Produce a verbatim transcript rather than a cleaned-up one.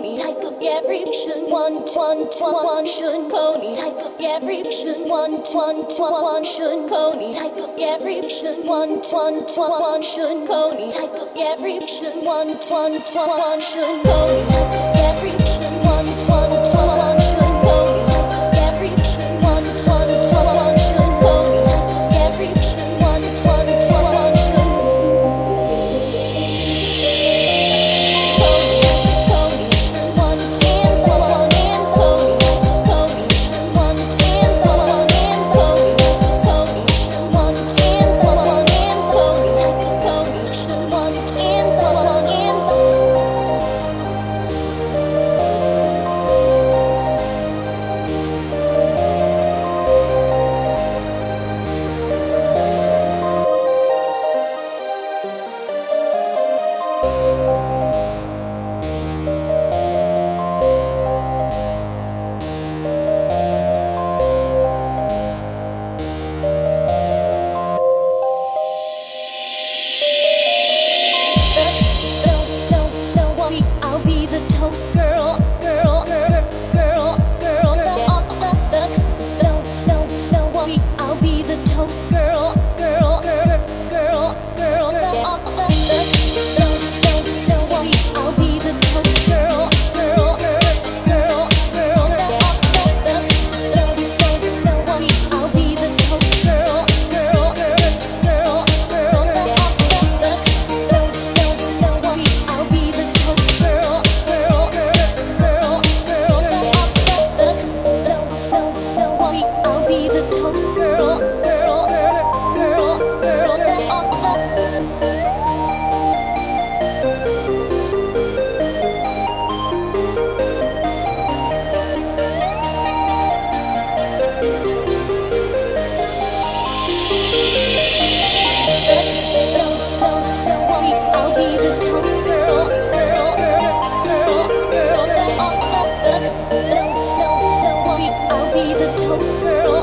pony type of every should one one one should pony type of every should one one one should pony type of every should one one one should pony type of every should one one one should pony type of every should one one one should pony type of every should one one one should pony type of every should one one one should I'll be the toast girl, girl, girl, girl, girl. No, no, no, no. I'll be the toast girl, girl, girl, girl, girl. No, no, no. I'll be the toast girl, girl, girl, girl, girl. No, no, no. I'll be the toast girl, girl, girl, girl, girl. No, no, no. I'll be the toast girl. Girl, girl, girl, girl. No, no, no, I'll be the toast girl. Girl, girl, girl, girl. I'll be the toast girl. Girl, girl, girl, girl. I'll be the toast girl.